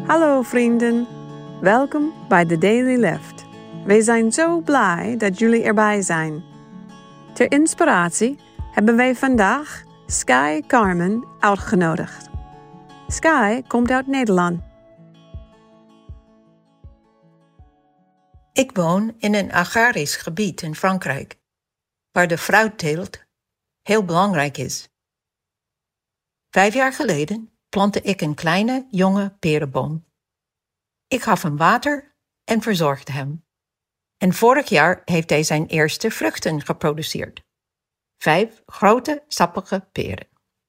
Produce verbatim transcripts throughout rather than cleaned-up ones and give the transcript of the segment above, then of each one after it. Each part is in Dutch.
Hallo vrienden, welkom bij The Daily Lift. Wij zijn zo blij dat jullie erbij zijn. Ter inspiratie hebben wij vandaag Sky Carmen uitgenodigd. Sky komt uit Nederland. Ik woon in een agrarisch gebied in Frankrijk, waar de fruitteelt heel belangrijk is. Vijf jaar geleden plantte ik een kleine, jonge perenboom. Ik gaf hem water en verzorgde hem. En vorig jaar heeft hij zijn eerste vruchten geproduceerd. Vijf grote, sappige peren.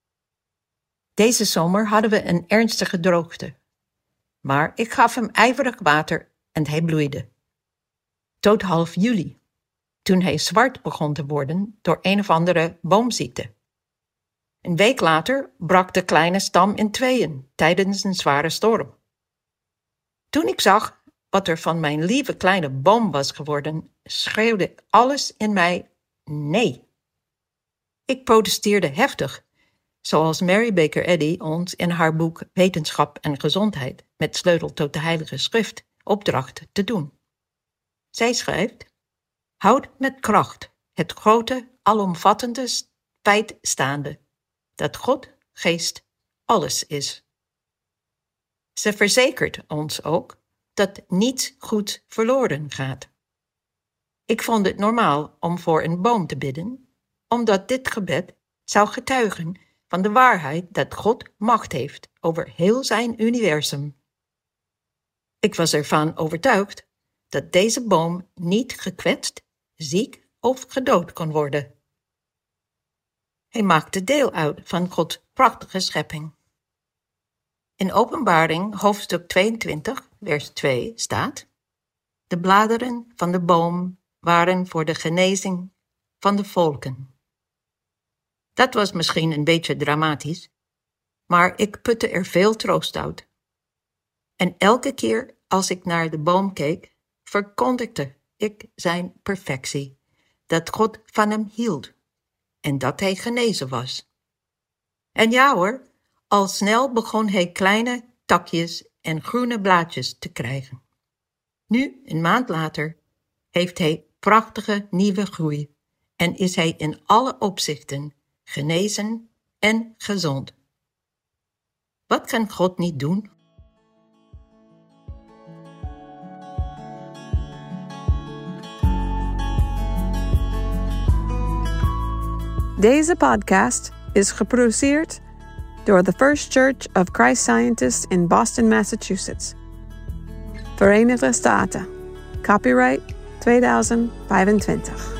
Deze zomer hadden we een ernstige droogte. Maar ik gaf hem ijverig water en hij bloeide. Tot half juli, toen hij zwart begon te worden door een of andere boomziekte. Een week later brak de kleine stam in tweeën tijdens een zware storm. Toen ik zag wat er van mijn lieve kleine boom was geworden, schreeuwde alles in mij nee. Ik protesteerde heftig, zoals Mary Baker Eddy ons in haar boek Wetenschap en Gezondheid met sleutel tot de Heilige Schrift opdracht te doen. Zij schrijft: houd met kracht het grote, alomvattende feit staande, dat God, Geest, alles is. Ze verzekert ons ook dat niets goed verloren gaat. Ik vond het normaal om voor een boom te bidden, omdat dit gebed zou getuigen van de waarheid dat God macht heeft over heel zijn universum. Ik was ervan overtuigd dat deze boom niet gekwetst, ziek of gedood kon worden. Hij maakte deel uit van Gods prachtige schepping. In Openbaring hoofdstuk tweeëntwintig, vers twee staat: de bladeren van de boom waren voor de genezing van de volken. Dat was misschien een beetje dramatisch, maar ik putte er veel troost uit. En elke keer als ik naar de boom keek, verkondigde ik zijn perfectie, dat God van hem hield en dat hij genezen was. En ja hoor, al snel begon hij kleine takjes en groene blaadjes te krijgen. Nu, een maand later, heeft hij prachtige nieuwe groei en is hij in alle opzichten genezen en gezond. Wat kan God niet doen? Deze podcast is geproduceerd door The First Church of Christ Scientists in Boston, Massachusetts. Verenigde Staten. Copyright tweeduizend vijfentwintig.